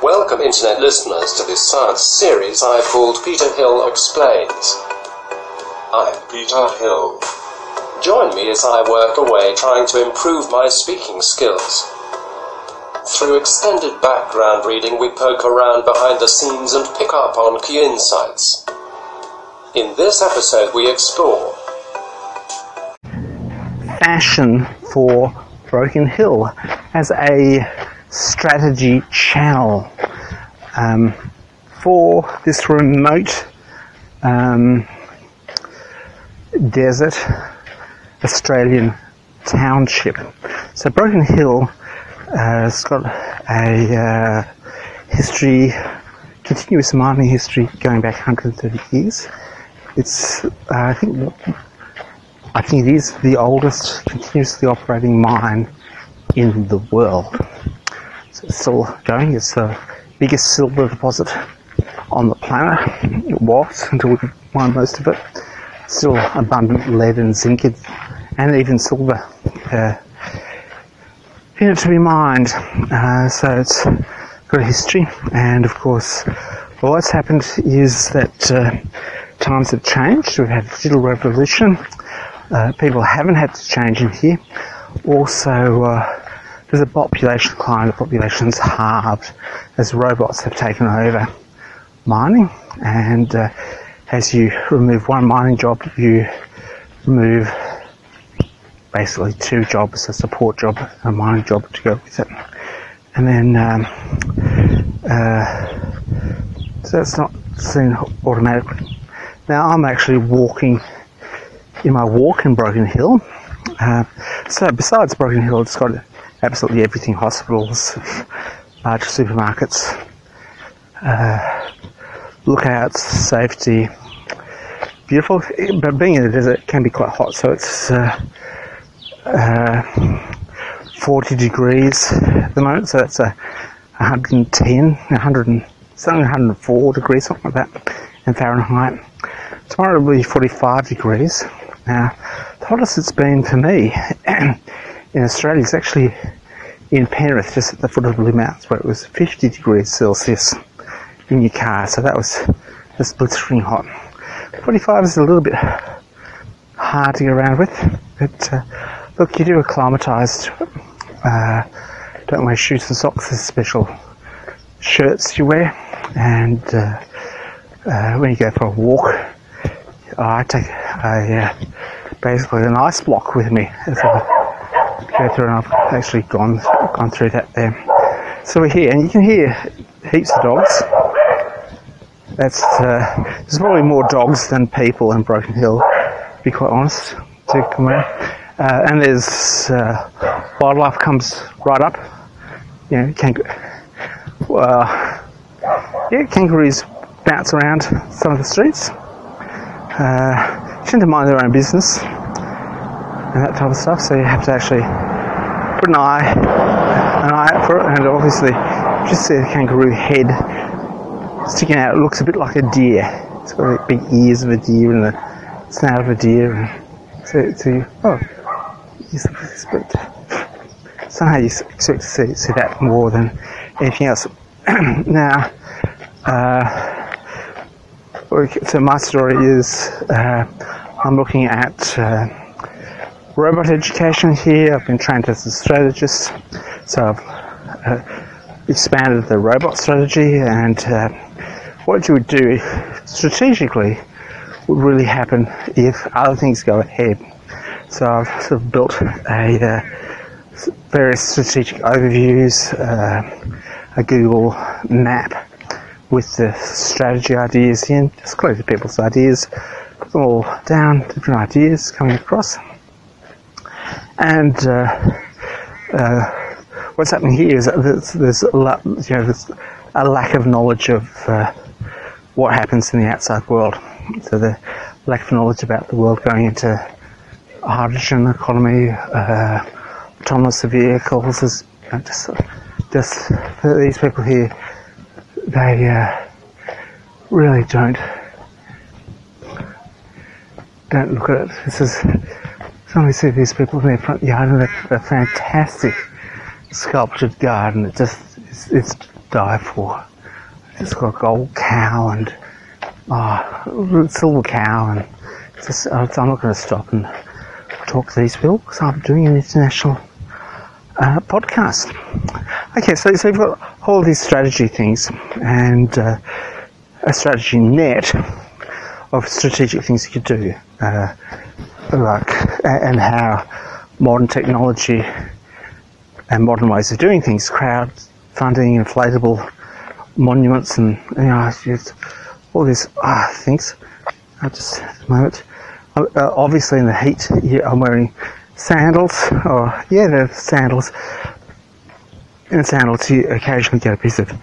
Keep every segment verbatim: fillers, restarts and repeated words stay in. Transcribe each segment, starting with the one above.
Welcome internet listeners to this science series I've called Peter Hill Explains. I'm Peter Hill. Join me as I work away trying to improve my speaking skills. Through extended background reading, we poke around behind the scenes and pick up on key insights. In this episode, we explore fashion for Broken Hill as a strategy channel um, for this remote um, desert Australian township. So Broken Hill uh, has got a uh, history, continuous mining history going back one hundred thirty years. It's, uh, I think, I think it is the oldest continuously operating mine in the world. So it's still going. It's the biggest silver deposit on the planet. It was until we mined most of it. Still abundant lead and zinc and even silver uh, in it to be mined. Uh, so it's got a history, and of course what's happened is that uh, times have changed. We've had a digital revolution. Uh, people haven't had to change in here. Also, uh, there's a population decline. The population's halved as robots have taken over mining. And uh, as you remove one mining job, you remove basically two jobs, a support job and a mining job to go with it. And then, um, uh, so it's not seen automatically. Now, I'm actually walking in my walk in Broken Hill. Uh, so besides Broken Hill, it's got absolutely everything: hospitals, large supermarkets, uh, lookouts, safety. Beautiful, but being in the desert can be quite hot, so it's uh, uh, forty degrees at the moment, so that's a one hundred ten, one hundred, something one hundred four degrees, something like that, in Fahrenheit. Tomorrow will be forty-five degrees. Now, the hottest it's been for me in Australia is actually in Penrith, just at the foot of the Blue Mountains, where it was fifty degrees Celsius in your car, so that was just blistering hot. forty-five is a little bit hard to get around with, but uh, look, you do acclimatise to it. Uh, don't wear shoes and socks, there's special shirts you wear, and uh, uh, when you go for a walk, I take a, uh, basically an ice block with me as I go through, and I've actually gone gone through that there. So we're here, and you can hear heaps of dogs. That's uh, there's probably more dogs than people in Broken Hill, to be quite honest, to come around. Uh, and there's uh, wildlife comes right up. You know, kangaroo. Well, yeah, kangaroos bounce around some of the streets. Uh, tend to mind their own business and that type of stuff, so you have to actually put an eye, an eye out for it. And obviously, just see the kangaroo head sticking out. It looks a bit like a deer. It's got like big ears of a deer and the snout of a deer. And so, so oh, yes, but somehow you expect to see, see that more than anything else. Now, uh, so my story is uh, I'm looking at uh, robot education here. I've been trained as a strategist, so I've uh, expanded the robot strategy, and uh, what you would do strategically would really happen if other things go ahead. So I've sort of built a uh, various strategic overviews, uh, a Google map with the strategy ideas in, just collect people's ideas, put them all down, different ideas coming across. And uh, uh, what's happening here is that there's, there's, a, lot, you know, there's a lack of knowledge of uh, what happens in the outside world. So the lack of knowledge about the world going into hydrogen economy, uh, autonomous vehicles, is you know, just, just for these people here, they uh, really don't don't look at it. This is sometimes you see these people in their front yard and they've got a fantastic sculptured garden. It just it's, it's die for. It's got a gold cow and oh, silver cow, and just, I'm not going to stop and talk to these people because I'm doing an international uh, podcast. Okay, so, so you've got all these strategy things and uh, a strategy net of strategic things you could do, uh, like and how modern technology and modern ways of doing things, crowdfunding, inflatable monuments, and you know, just all these ah, things. I just at the moment, uh, obviously in the heat, yeah, I'm wearing sandals, or yeah, they're sandals. In sandals, you occasionally get a piece of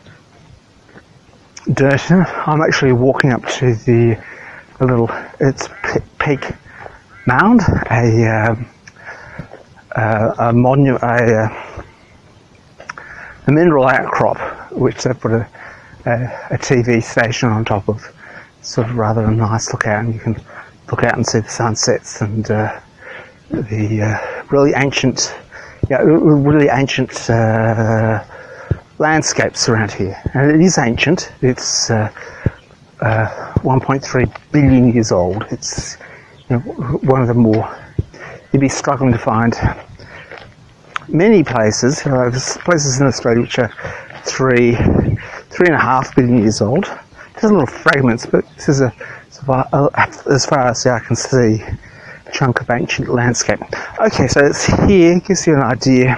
dirt. I'm actually walking up to the a little, it's Peak Mound, a um, uh, a monument, a, uh, a mineral outcrop, which they put a, a, a T V station on top of. Sort of rather a nice look out, and you can look out and see the sunsets and uh, the uh, really ancient, yeah, really ancient uh, landscapes around here. And it is ancient. It's uh, uh, one point three billion years old. It's, you know, one of the more, you'd be struggling to find many places. Uh, there's places in Australia which are three, three and a half billion years old. There's little fragments, but this is a, as far as I can see, a chunk of ancient landscape. Okay, so it's here, gives you an idea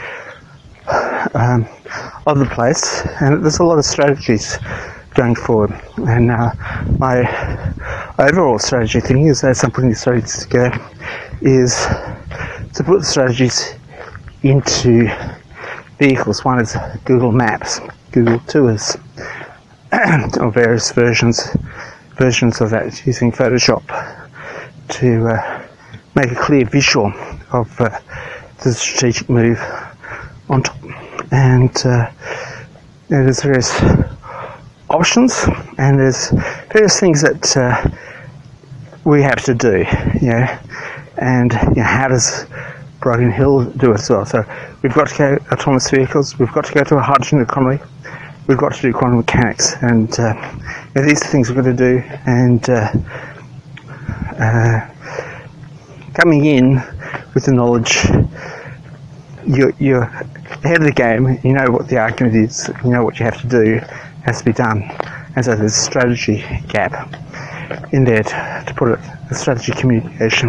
um, of the place, and there's a lot of strategies going forward. And uh, my overall strategy thing is, as I'm putting the strategies together, is to put the strategies into vehicles. One is Google Maps, Google Tours, or various versions versions of that, using Photoshop to uh, make a clear visual of uh, the strategic move on top. And uh, there's various options, and there's various things that uh, we have to do, you know, and you know, how does Broken Hill do it as well? So we've got to go autonomous vehicles, we've got to go to a hydrogen economy, we've got to do quantum mechanics, and uh, you know, these are things we've got to do. And uh, uh, coming in with the knowledge, you're, you're ahead of the game, you know what the argument is, you know what you have to do, has to be done. And so there's a strategy gap in there, to, to put it, a strategy communication.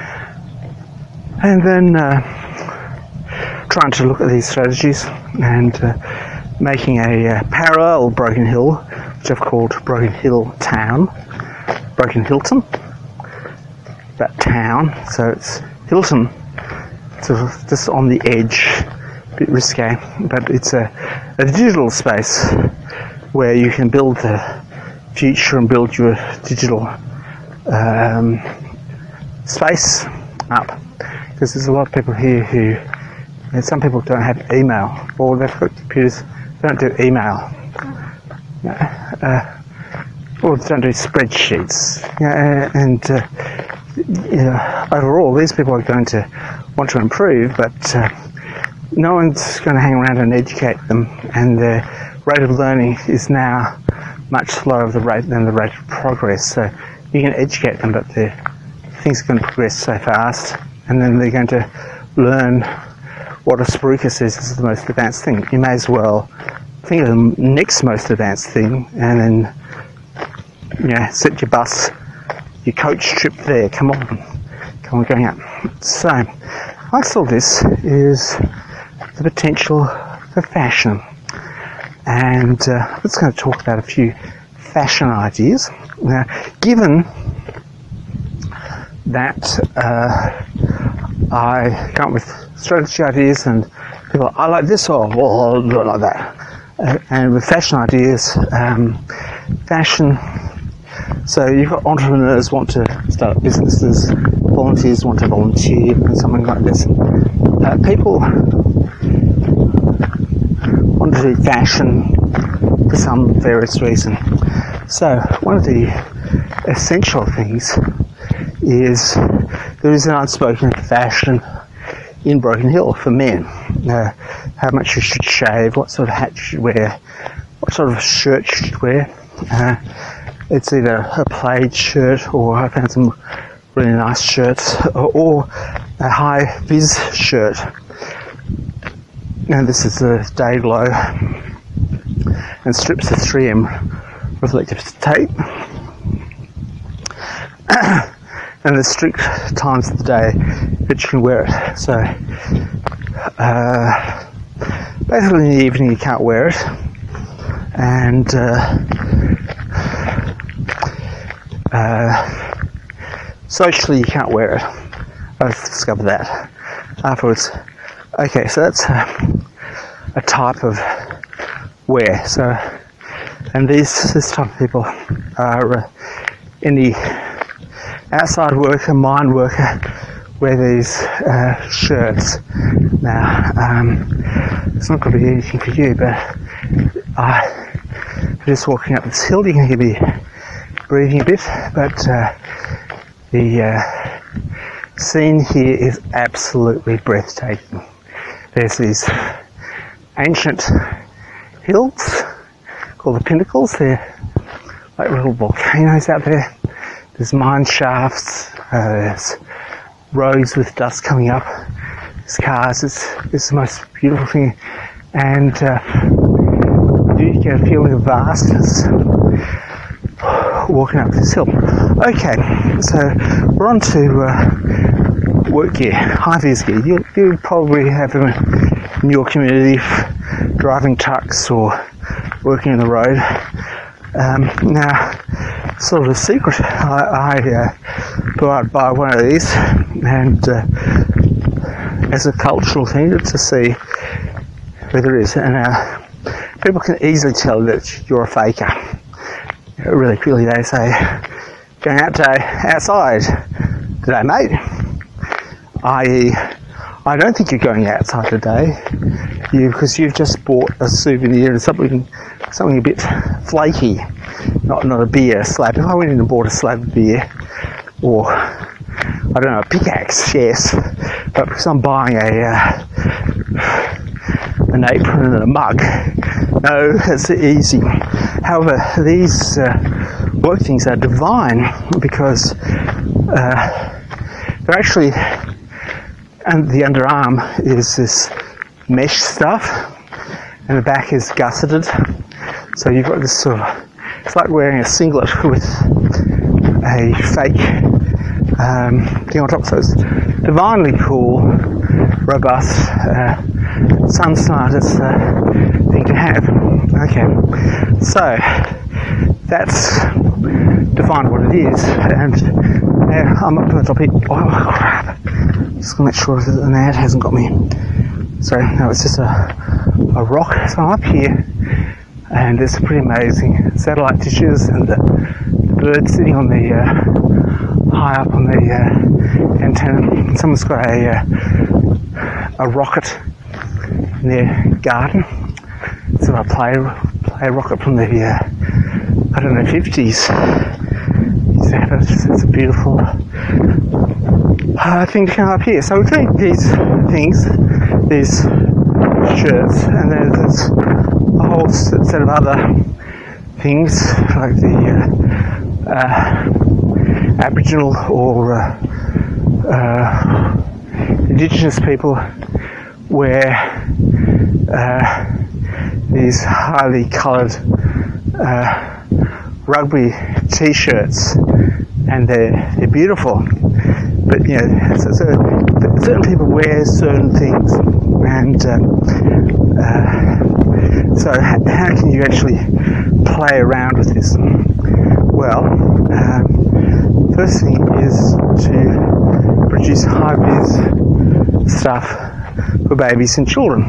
And then uh, trying to look at these strategies and uh, making a uh, parallel Broken Hill, which I've called Broken Hill Town, Broken Hilton, that town. So it's Hilton, sort of just on the edge, a bit risque, but it's a, a digital space where you can build the future and build your digital um, space up. Because there's a lot of people here who, you know, some people don't have email, or they've got computers, they don't do email, uh, or they don't do spreadsheets, you know, and uh, you know, overall these people are going to want to improve, but uh, no one's going to hang around and educate them, and their rate of learning is now much slower of the rate than the rate of progress. So you can educate them, but the things are going to progress so fast, and then they're going to learn what a Spruika says is the most advanced thing. You may as well think of the next most advanced thing, and then, you know, set your bus, your coach trip there. Come on, come on, going up. So, I saw this is the potential for fashion, and uh, let's going to talk about a few fashion ideas. Now, given that uh, I come up with strategy ideas, and people are, I like this, or well, I don't like that. Uh, and with fashion ideas, um, fashion, so you've got entrepreneurs want to start businesses, volunteers want to volunteer, and something like this. Uh, people want to do fashion for some various reason. So one of the essential things is there is an unspoken fashion in Broken Hill for men. Uh, how much you should shave, what sort of hat you should wear, what sort of shirt you should wear. Uh, it's either a plaid shirt, or I found some really nice shirts, or, or a high vis shirt. And this is the day glow and strips of three M reflective tape. And the strict times of the day that you can wear it. So uh, basically in the evening you can't wear it, and uh, uh, socially you can't wear it. I've discovered that afterwards. Okay, so that's a, a type of wear. So, and these this type of people are uh, in the outside worker, mine worker, wear these uh, shirts. Now, um, it's not going to be anything for you, but I, just walking up this hill, you can hear me breathing a bit, but uh, the uh, scene here is absolutely breathtaking. There's these ancient hills called the Pinnacles. They're like little volcanoes out there. There's mine shafts, uh, there's roads with dust coming up, there's cars. It's, it's the most beautiful thing, and uh, you do get a feeling of vastness walking up this hill. Okay, so we're on to uh, work gear, high-vis gear. You, you probably have them in your community, driving trucks or working on the road. Um, now, sort of a secret, I, I uh, go out and buy one of these, and uh, as a cultural thing to see whether it is. And uh, people can easily tell that you're a faker. Really quickly they say, going out today, outside today, mate. that is, I don't think you're going outside today, you because you've just bought a souvenir and something, something a bit flaky, not not a beer, a slab. If I went in and bought a slab of beer, or I don't know, a pickaxe, yes, but because I'm buying a uh, an apron and a mug, no, that's easy. However, these uh, work things are divine because uh, they're actually, and the underarm is this mesh stuff, and the back is gusseted. So you've got this sort of, it's like wearing a singlet with a fake um, thing on top. So it's divinely cool, robust, uh, sun smartest uh, thing to have. Okay, so that's define what it is, and now I'm up to the top here. Oh crap! Just gonna make sure that the ad hasn't got me. Sorry, no, it's just a a rock. So I'm up here, and there's some pretty amazing satellite dishes, and the, the bird sitting on the uh, high up on the uh, antenna. And someone's got a uh, a rocket in their garden. So I play play a rocket from the uh, I don't know fifties. It's, it's a beautiful uh, thing to come up here. So we take these things, these shirts, and then there's a whole set of other things like the uh, uh, Aboriginal or uh, uh, Indigenous people wear uh, these highly coloured uh, rugby t-shirts, and they're they're beautiful. But you know, so, so certain people wear certain things, and uh, uh, so how can you actually play around with this? Well, um, first thing is to produce high-vis stuff for babies and children.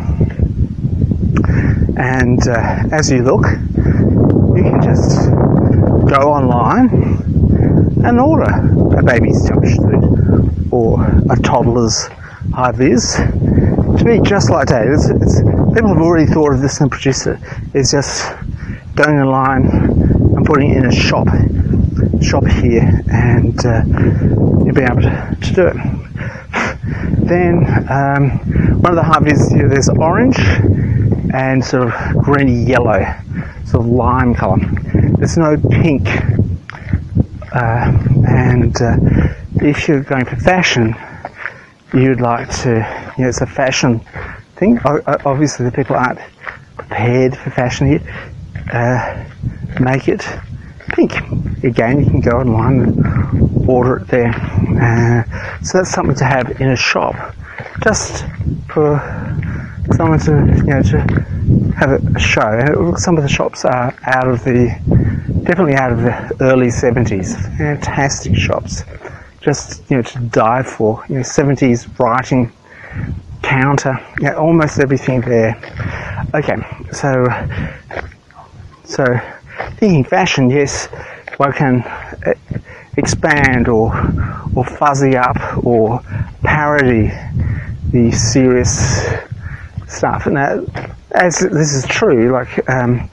And uh, as you look, you can just go online and order a baby's jumpsuit or a toddler's high-vis to be just like that. It's, it's, people have already thought of this and produced it. It's just going online and putting it in a shop, shop here, and uh, you'll be able to, to do it. Then um, one of the hybrids, you know, there's orange and sort of greeny yellow, sort of lime colour. There's no pink. Uh, and uh, if you're going for fashion, you'd like to, you know, it's a fashion thing. O- obviously, the people aren't prepared for fashion here. Uh, make it pink. Again, you can go online and order it there. Uh, so that's something to have in a shop, just for someone to, you know, to have a show. Some of the shops are out of the, definitely out of the early seventies. Fantastic shops, just, you know, to die for. You know, seventies writing counter, you know, almost everything there. Okay, so so thinking fashion, yes, one can expand or or fuzzy up or parody the serious stuff. Now, as this is true, like um,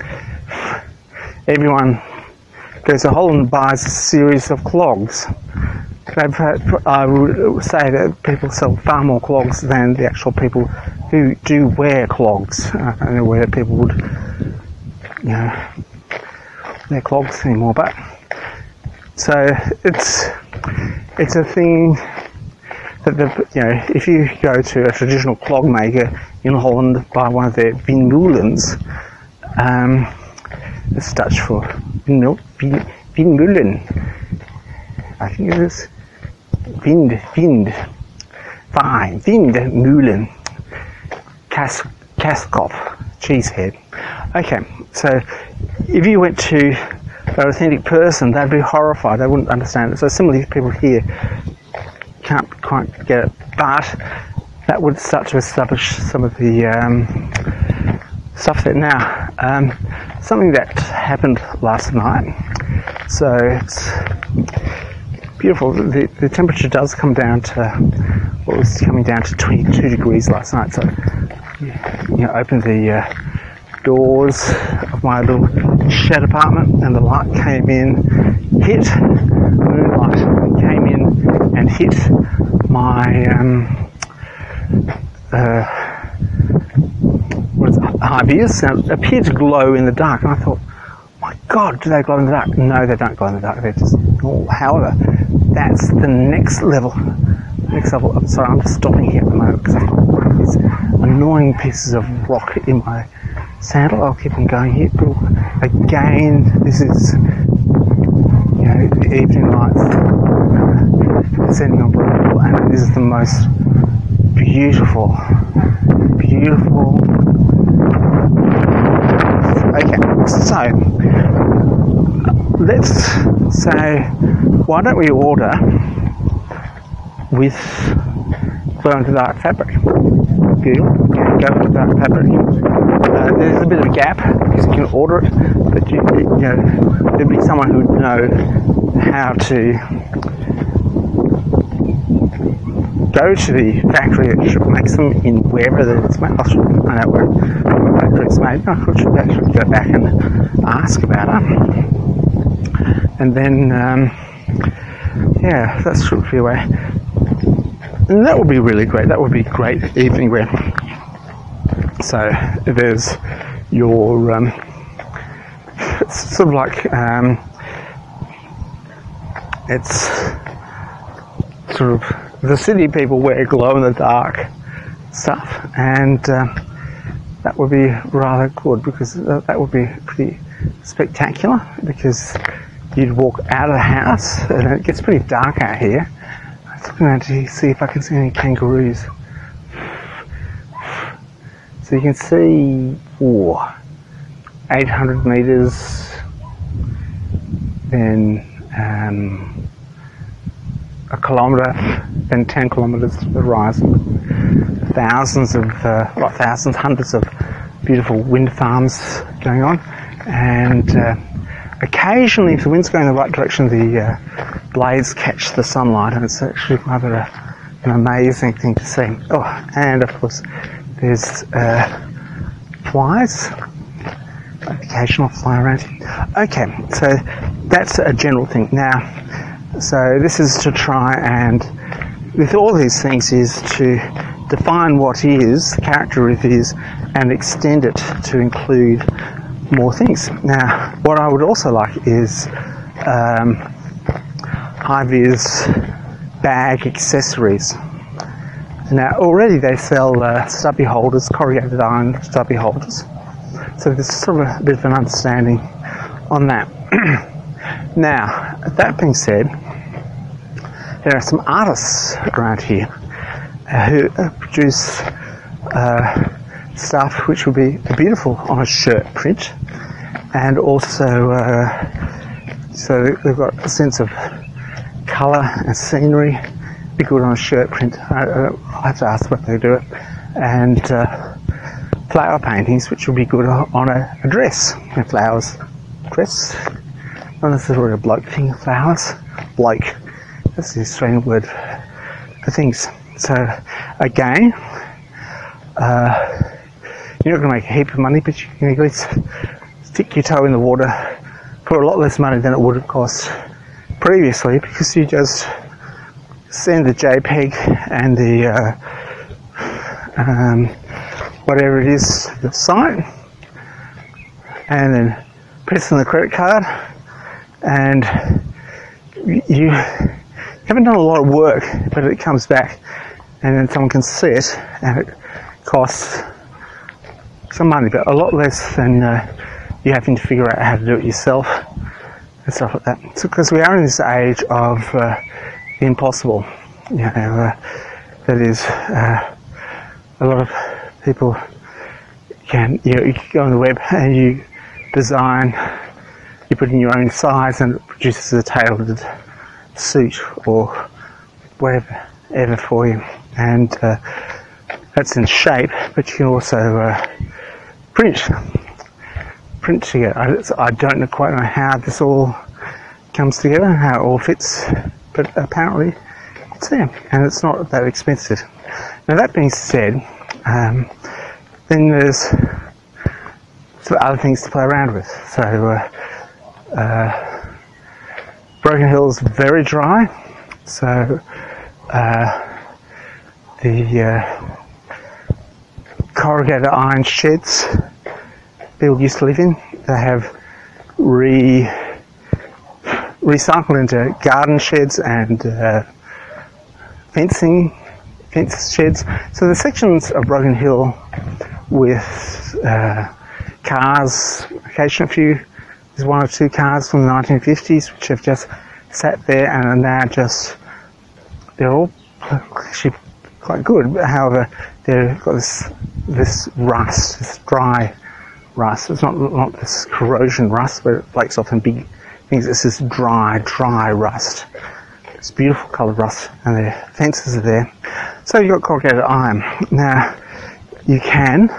everyone goes to Holland and buys a series of clogs. I would say that people sell far more clogs than the actual people who do wear clogs. Uh, I don't know whether people would, you know, wear clogs anymore, but so it's it's a thing that the, you know, if you go to a traditional clog maker in Holland, buy one of their windmoelens, um, it's Dutch for windmill, windmoelen. I think it is wind, wind, fine, windmoelen, Kas, Kaskop, cheesehead. Okay, so if you went to an authentic person, they'd be horrified. They wouldn't understand it. So similarly, people here can't quite get it, but that would start to establish some of the um, stuff there. Now, um, something that happened last night. So it's beautiful. The, the temperature does come down to, what well, was coming down to twenty-two degrees last night. So you know, opened the uh, doors of my little shed apartment, and the light came in, hit moonlight came in and hit my um, uh, what is it, high beers. Now, it appeared to glow in the dark, and I thought, my God, do they glow in the dark? No, they don't glow in the dark. They're just normal. However, that's the next level. Next level. I'm sorry, I'm stopping here at the moment because I've got these annoying pieces of rock in my sandal. I'll keep on going here. But again, this is, you know, the evening lights descending on Brooklyn, and this is the most beautiful, beautiful. Okay, so let's say, why don't we order with glow-in-the-dark fabric? Google, glow-in-the-dark fabric. Uh, there's a bit of a gap because you can order it, but you, you know, there'd be someone who would know how to go to the factory that makes them in wherever it's made. I don't know where the factory it's made. I should actually go back and ask about it. And then, um, yeah, that should be a way. And that would be really great. That would be great evening wear. So there's your, um, it's sort of like, um, it's sort of, the city people wear glow-in-the-dark stuff, and uh, that would be rather good, because uh, that would be pretty spectacular, because you'd walk out of the house, and it gets pretty dark out here. I was looking around to see if I can see any kangaroos. So you can see, oh, eight hundred metres, then um, a kilometre, then ten kilometres to the horizon. Thousands of, uh, well, thousands, hundreds of beautiful wind farms going on, and uh, occasionally, if the wind's going in the right direction, the uh, blades catch the sunlight, and it's actually rather a, an amazing thing to see. Oh, and of course, there's uh, flies, occasional fly around. Okay, so that's a general thing. Now, so this is to try and, with all these things, is to define what is, the character it is, and extend it to include more things. Now, what I would also like is um, high-vis bag accessories. Now, already they sell uh, stubby holders, corrugated iron stubby holders. So there's sort of a bit of an understanding on that. Now, that being said, there are some artists around here uh, who uh, produce uh, stuff which would be beautiful on a shirt print, and also uh, so they've got a sense of colour and scenery, be good on a shirt print. I, I have to ask what they do it, and uh, flower paintings which would be good on a, a dress, a flowers dress. Not necessarily a bloke thing, flowers, bloke. That's the Australian word for things. So again, uh, you're not going to make a heap of money, but you can at least stick your toe in the water for a lot less money than it would have cost previously, because you just send the JPEG and the uh, um, whatever it is to the site, and then press on the credit card, and you haven't done a lot of work, but it comes back, and then someone can see it, and it costs some money, but a lot less than uh, you having to figure out how to do it yourself and stuff like that. So, because we are in this age of uh, the impossible, you know, uh, that is, uh, a lot of people can, you know, you can go on the web and you design, you put in your own size, and it produces a tailored suit or whatever ever for you, and uh, that's in shape, but you can also uh, print print together. I, I don't know, quite know how this all comes together, how it all fits, but apparently it's there, and it's not that expensive. Now, that being said, um, then there's some other things to play around with. So uh, uh, Broken Hill's very dry, so uh, the uh, corrugated iron sheds people used to live in, they have re recycled into garden sheds and uh, fencing fence sheds. So the sections of Broken Hill with uh, cars, occasionally a few, there's one or two cars from the nineteen fifties which have just sat there and are now just, they're all actually quite good, but however they've got this this rust, this dry rust. It's not not this corrosion rust where it flakes off in big things. It's this dry, dry rust. It's beautiful coloured rust, and the fences are there. So you've got corrugated iron. Now you can,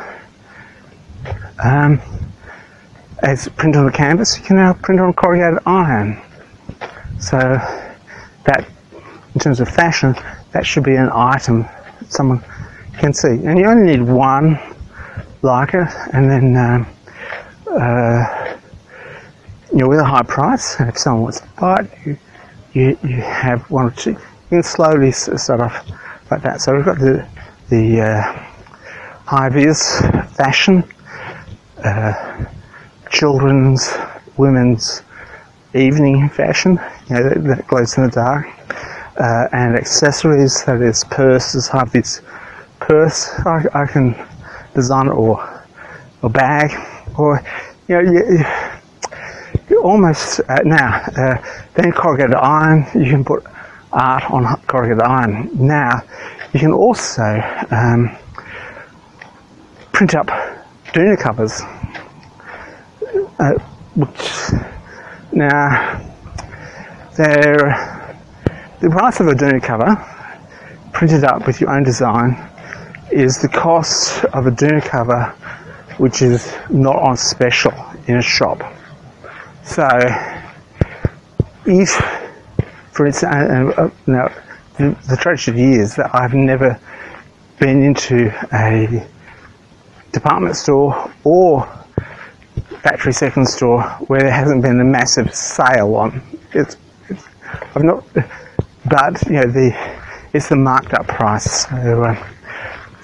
um, as print on a canvas, you can now print on corrugated iron. So that, in terms of fashion, that should be an item that someone can see. And you only need one like it, and then um, uh, you know, with a high price, and if someone wants to buy it, you, you you have one or two. You can slowly start off like that. So we've got the the uh, high-vis fashion, uh, children's, women's evening fashion, you know, that, that glows in the dark, uh, and accessories, that is purses, high-vis purse, I, I can design it, or or bag, or you know, you, you almost uh, now. Uh, then corrugated iron, you can put art on corrugated iron. Now you can also um, print up doona covers, uh, which now they're the price of a doona cover printed up with your own design is the cost of a doona cover which is not on special in a shop. So if, for instance, uh, uh, now the, the tragedy is that I've never been into a department store or factory second store where there hasn't been a massive sale on. It's, it's I've not, but you know the it's the marked up price. So, uh,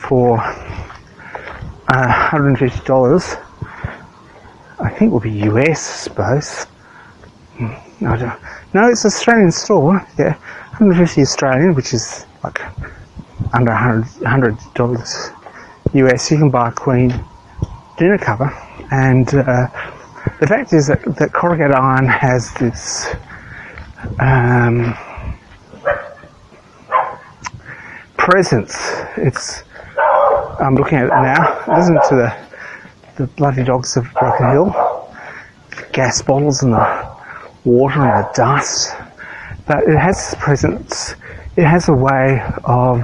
for uh, one hundred fifty dollars. I think it will be U S, I suppose. I don't, no, it's an Australian store, yeah. one hundred fifty Australian, which is like under one hundred dollars U S. You can buy a Queen dinner cover. And uh, the fact is that, that corrugated iron has this um, presence. It's, I'm looking at it now. Listen to the, the bloody dogs of Broken Hill. Gas bottles and the water and the dust. But it has this presence. It has a way of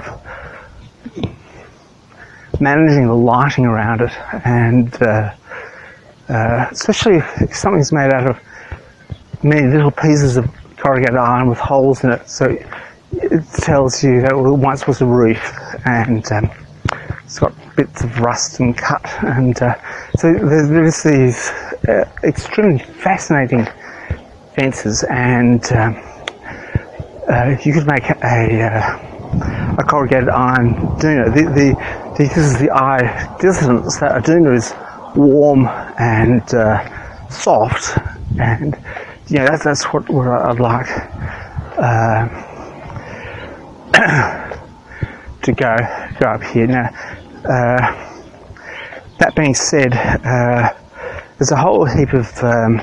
managing the lighting around it, and uh, uh, especially if something's made out of many little pieces of corrugated iron with holes in it, so it tells you that it once was a roof, and um, it's got bits of rust and cut, and uh, so there's, there's these uh, extremely fascinating fences, and um, uh, you could make a uh, a corrugated iron doona. The, the, the, this is the eye distance that a doona is warm and uh, soft, and you know that's that's what, what I'd like uh, to go go up here. Now, uh, that being said, uh, there's a whole heap of um,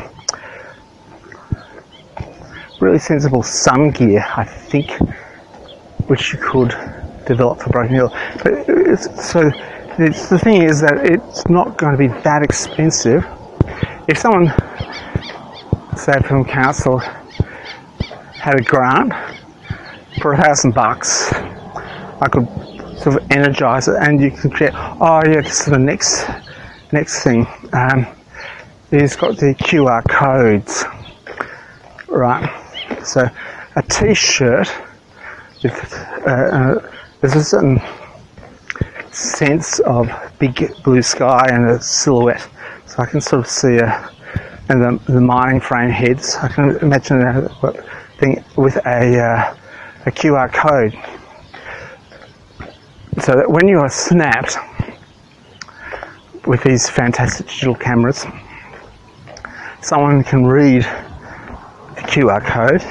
really sensible sun gear, I think, which you could develop for Broken Hill. But it's, so it's, the thing is that it's not going to be that expensive. If someone, say from council, had a grant for a thousand bucks, I could sort of energise it, and you can create. Oh yeah, this is the next next thing. Um, it's got the Q R codes, right? So a T-shirt with uh, uh, there's a certain sense of big blue sky and a silhouette. So I can sort of see a and the, the mining frame heads. I can imagine that thing with a uh, a Q R code, so that when you are snapped with these fantastic digital cameras, someone can read the Q R code,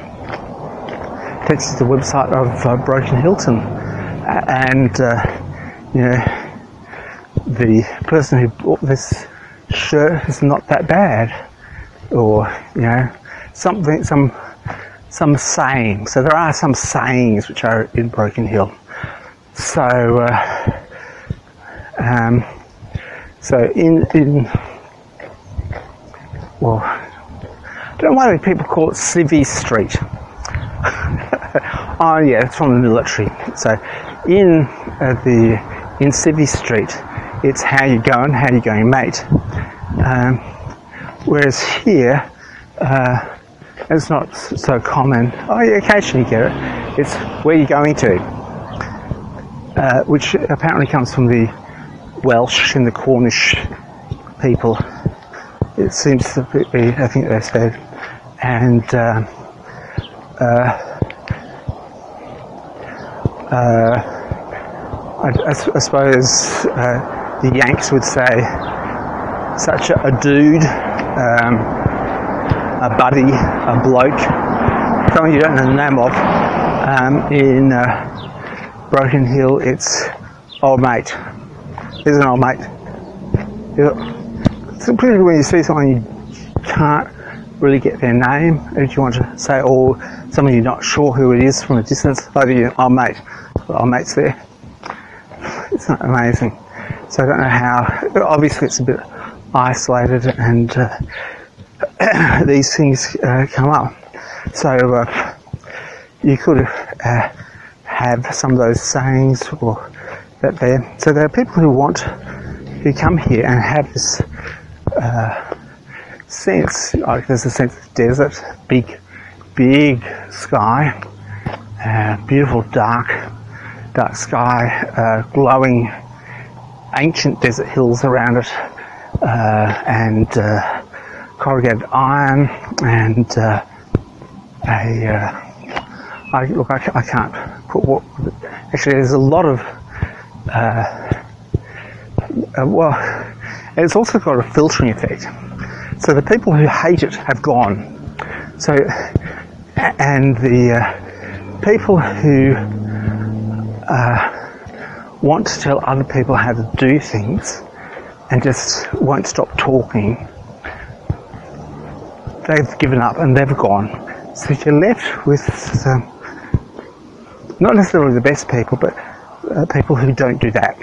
takes you to the website of uh, Broken Hilton, and uh, you know, the person who bought this shirt is not that bad, or you know, something, some some saying. So there are some sayings which are in Broken Hill. So, uh, um, so in in well, I don't know why people call it Civvy Street. Oh yeah, it's from the military. So in uh, the in Civvy Street, it's how you going, how you going, mate. Um, whereas here, uh, it's not so common. Oh, you occasionally get it. It's where you going to, uh, which apparently comes from the Welsh and the Cornish people. It seems to be, I think they said, and uh, uh, uh, I, I, I suppose uh, the Yanks would say such a, a dude, um, a buddy, a bloke, something you don't know the name of. Um, in uh, Broken Hill, it's old mate. Here's an old mate. So particularly when you see someone you can't really get their name, if you want to say, or someone you're not sure who it is from a distance, like the old mate, old mate's there. It's not amazing. So I don't know how. Obviously, it's a bit isolated, and uh, these things uh, come up. So uh, you could uh, have some of those sayings, or that there. So there are people who want, who come here and have this uh, sense. Like there's a sense of desert, big, big sky, uh, beautiful dark. dark sky, uh, glowing ancient desert hills around it, uh, and uh, corrugated iron, and uh, a uh, I, look I, I can't put what actually there's a lot of uh, uh, well, it's also got a filtering effect. So the people who hate it have gone. So, and the uh, people who uh, want to tell other people how to do things and just won't stop talking, they've given up and they've gone. So you're left with um, not necessarily the best people, but uh, people who don't do that.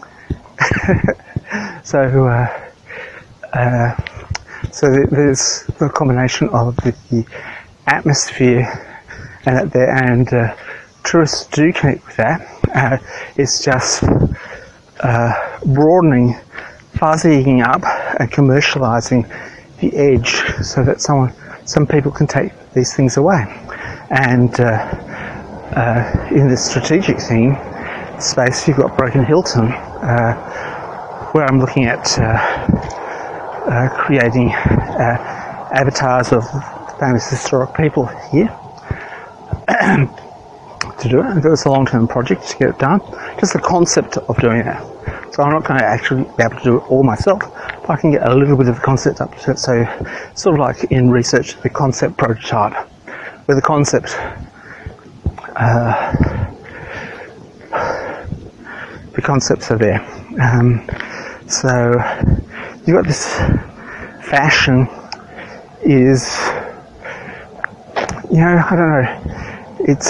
so, uh, uh, so there's the combination of the, the atmosphere and there, and uh, tourists do connect with that. Uh, it's just uh, broadening, fuzzying up, and commercialising the edge so that someone, some people can take these things away. And uh, uh, in the strategic theme space, you've got Broken Hillton, uh, where I'm looking at uh, uh, creating uh, avatars of famous historic people here to do it. It was a long-term project to get it done. Just the concept of doing that. So I'm not going to actually be able to do it all myself, but I can get a little bit of the concept up to it. So sort of like in research, the concept prototype, where the concept, uh, the concepts are there. Um, so you've got this fashion is, you know, I don't know, it's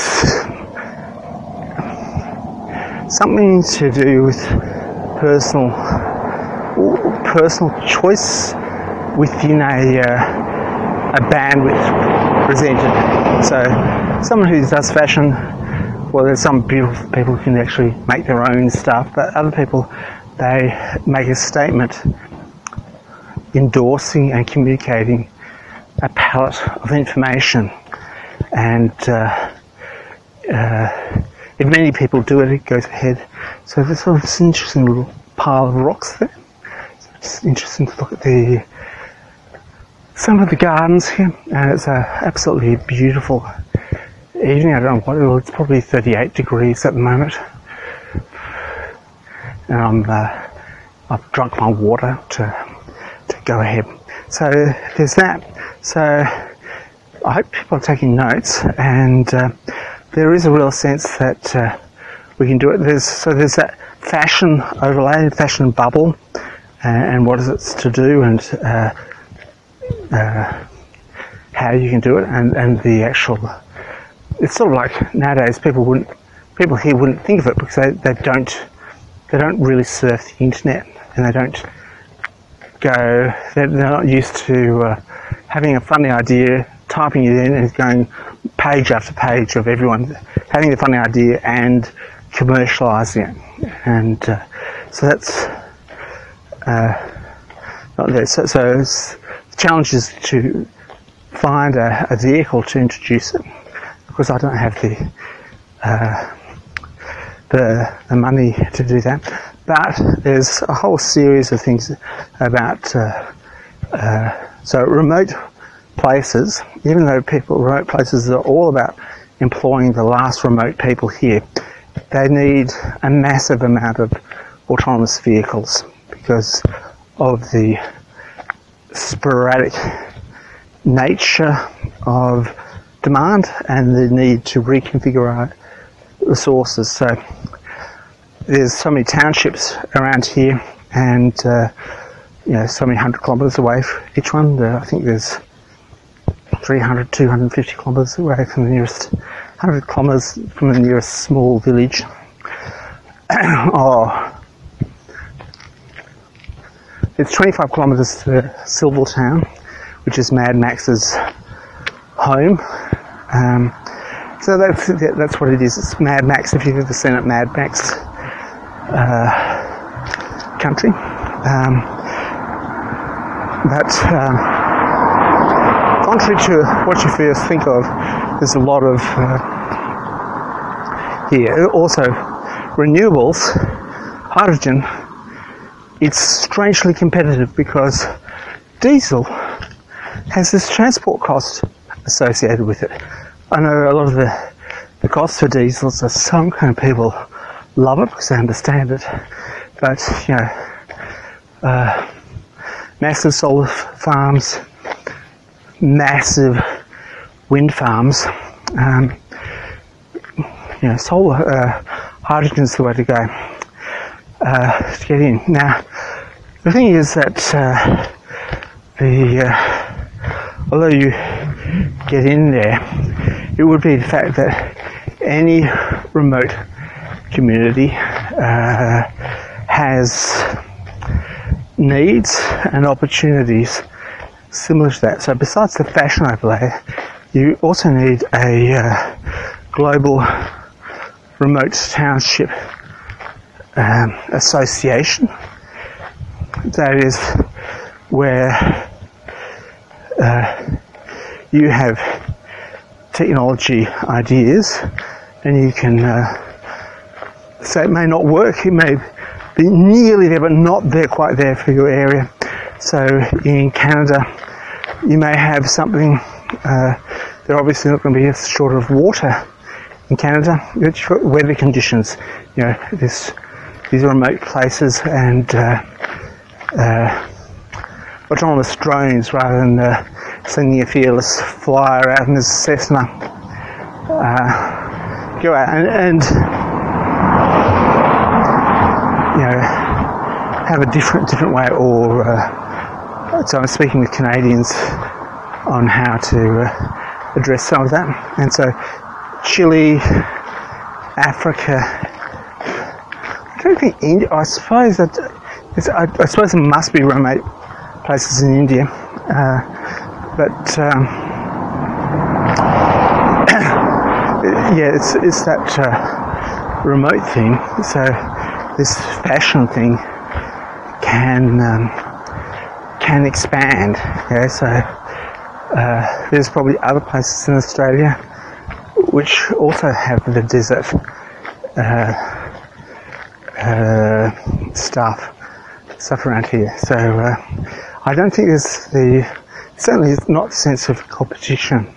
something to do with personal personal choice within a uh, a bandwidth presented. So someone who does fashion, well, there's some beautiful people who can actually make their own stuff, but other people, they make a statement endorsing and communicating a palette of information. And uh, uh, if many people do it, it goes ahead. So there's sort of this interesting little pile of rocks there. So it's interesting to look at the some of the gardens here, and it's a absolutely beautiful evening. I don't know what it is. It's probably thirty-eight degrees at the moment, and I'm uh, I've drunk my water to to go ahead. So there's that. So I hope people are taking notes, and uh, there is a real sense that uh, we can do it. There's so there's that fashion overlay, fashion bubble, uh, and what is it to do, and uh, uh, how you can do it, and, and the actual. It's sort of like nowadays people wouldn't, people here wouldn't think of it because they, they don't, they don't really surf the internet, and they don't go. They're, they're not used to uh, having a funny idea, typing it in, and going page after page of everyone having the funny idea and commercialising it, and uh, so that's uh, not there. So, so it's, the challenge is to find a, a vehicle to introduce it, because I don't have the uh, the the money to do that. But there's a whole series of things about uh, uh, so remote places. Even though people remote places are all about employing the last remote people here, they need a massive amount of autonomous vehicles because of the sporadic nature of demand and the need to reconfigure resources. So there's so many townships around here, and uh, you know, so many hundred kilometres away from each one. Uh, I think there's three hundred, two hundred fifty kilometres away from the nearest, one hundred kilometres from the nearest small village. oh, it's twenty-five kilometres to Silvertown, which is Mad Max's home. Um, so that's that's what it is. It's Mad Max. If you've ever seen it, Mad Max uh, country. Um, but um, contrary to what you first think of, there's a lot of uh, here. Also, renewables, hydrogen. It's strangely competitive because diesel has this transport cost associated with it. I know a lot of the, the costs for diesels are some kind of people love it because they understand it. But, you know, uh, massive solar farms, massive wind farms, um, you know, solar, uh, hydrogen's the way to go, uh, to get in. Now, the thing is that, uh, the, uh, although you get in there, it would be the fact that any remote community, uh, has needs and opportunities similar to that. So besides the fashion overlay, you also need a uh, global remote township um, association. That is where uh, you have technology ideas and you can uh, say it may not work, it may be nearly there but not there, quite there for your area. So in Canada you may have something, uh, they're obviously not going to be short of water in Canada, which weather conditions, you know, this, these are remote places, and uh, uh, autonomous drones rather than uh, sending a fearless flyer out in a Cessna, uh, go out and, and you know, have a different different way, or uh, so I'm speaking with Canadians on how to uh, address some of that. And so Chile, Africa, I don't think India, I suppose that it's, I, I suppose there must be remote places in India, uh, but um, yeah, it's it's that uh, remote thing. So this fashion thing can um, can expand. Yeah, so uh, there's probably other places in Australia which also have the desert uh, uh, stuff stuff around here. So uh, I don't think there's the certainly not the sense of competition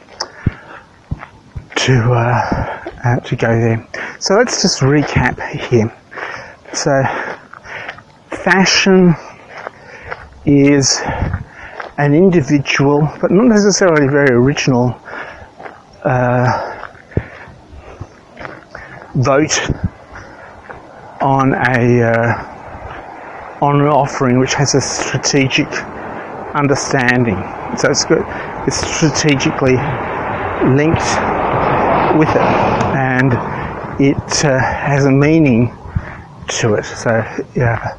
to uh, uh, to go there. So let's just recap here. So fashion is an individual, but not necessarily very original, uh, vote on a uh, on an offering which has a strategic understanding. So it's good. It's strategically linked with it, and it uh, has a meaning to it. So yeah,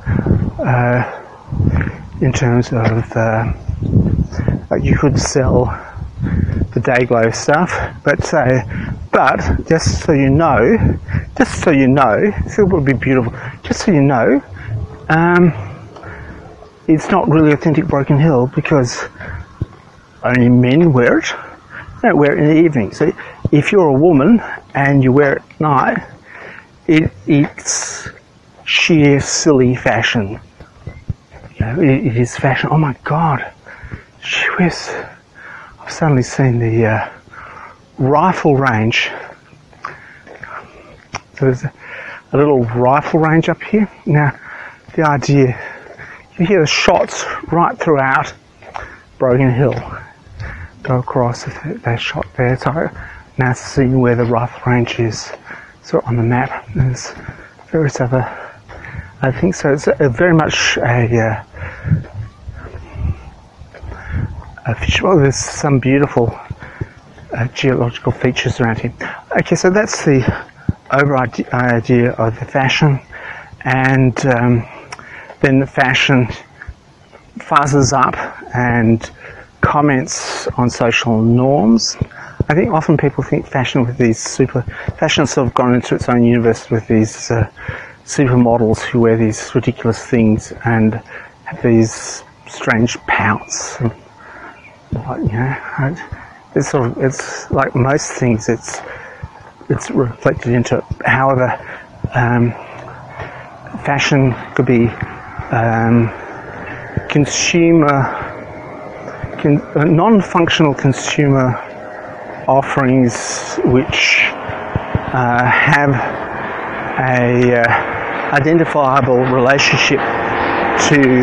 uh, in terms of uh, like you could sell the Dayglow stuff, but say, but just so you know, just so you know, it would be beautiful. Just so you know, um, it's not really authentic Broken Hill because only men wear it. They don't wear it in the evening. So if you're a woman and you wear it at night, it, it's sheer silly fashion. You know, it, it is fashion. Oh my God, she wears. I've suddenly seen the uh, rifle range. So there's a, a little rifle range up here. Now, the idea, you hear the shots right throughout Broken Hill go across. They're shot there. So now seeing where the rifle range is, sort of on the map. There's various other, I think so. It's a, very much a, uh, a feature. Well, there's some beautiful uh, geological features around here. Okay, so that's the over idea of the fashion, and um, then the fashion fuzzes up and comments on social norms. I think often people think fashion with these super fashion has sort of gone into its own universe with these uh, supermodels who wear these ridiculous things and have these strange pouts. And, like, you know, it's sort of, it's like most things. It's it's reflected into it. However, um, fashion could be um, consumer, con, uh, non-functional consumer offerings which uh, have a uh, identifiable relationship to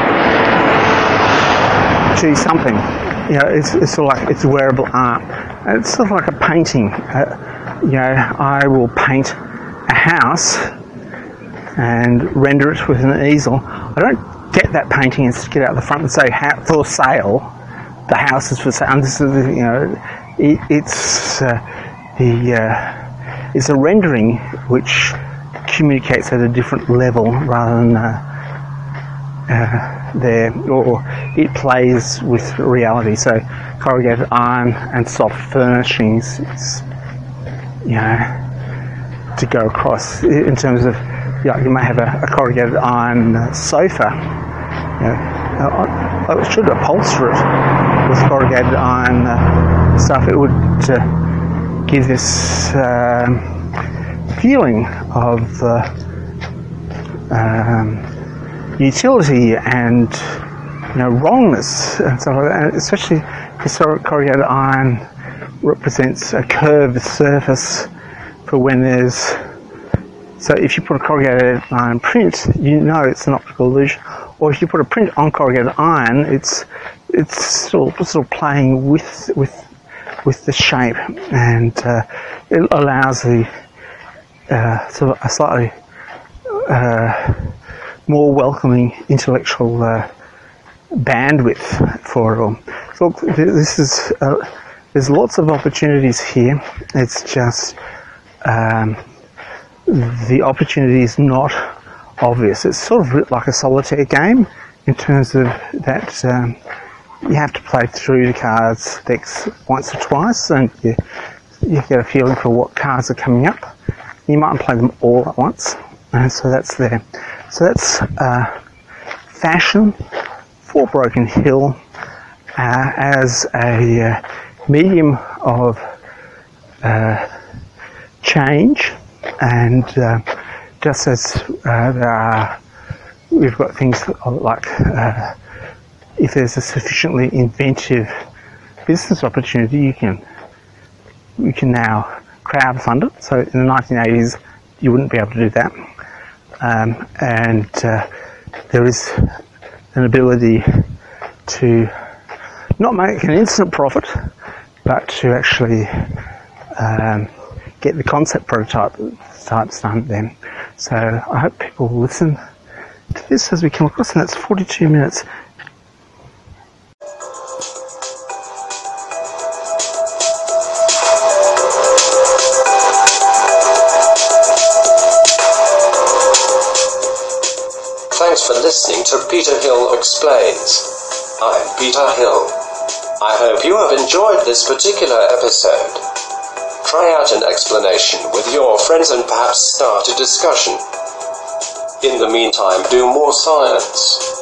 to something. You know, it's, it's sort of like it's wearable art. It's sort of like a painting. Uh, you know, I will paint a house and render it with an easel. I don't get that painting and stick it out the front and say, for sale, the house is for sale. And this is, you know, it, it's uh, the uh, it's a rendering which communicates at a different level rather than uh, uh, there, or it plays with reality. So corrugated iron and soft furnishings is, you know, to go across in terms of, you know, you may have a, a corrugated iron uh, sofa. You know, I, I should upholster it with corrugated iron uh, stuff. It would uh, give this uh, feeling of uh, um, utility and, you know, wrongness and stuff like that. And especially historic corrugated iron represents a curved surface for when there's, so if you put a corrugated iron print, you know it's an optical illusion. Or if you put a print on corrugated iron, it's it's still sort of playing with with with the shape, and uh, it allows the uh, sort of a slightly uh, more welcoming intellectual uh, bandwidth for it all. So look, this is uh, there's lots of opportunities here. It's just um, the opportunity is not obvious. It's sort of like a solitaire game in terms of that um, you have to play through the cards decks once or twice, and you, you get a feeling for what cards are coming up. You mightn't play them all at once, and so that's there. So that's uh, fashion for Broken Hill uh, as a uh, medium of uh, change, and uh, just as uh, there are, we've got things like uh, if there's a sufficiently inventive business opportunity, you can you can now crowdfund it. So in the nineteen eighties, you wouldn't be able to do that, um, and uh, there is an ability to not make an instant profit, but to actually um, get the concept prototype types done then. So I hope people will listen to this as we come across, and that's forty-two minutes. Thanks for listening to Peter Hill Explains. I'm Peter Hill. I hope you have enjoyed this particular episode. Try out an explanation with your friends and perhaps start a discussion. In the meantime, do more science.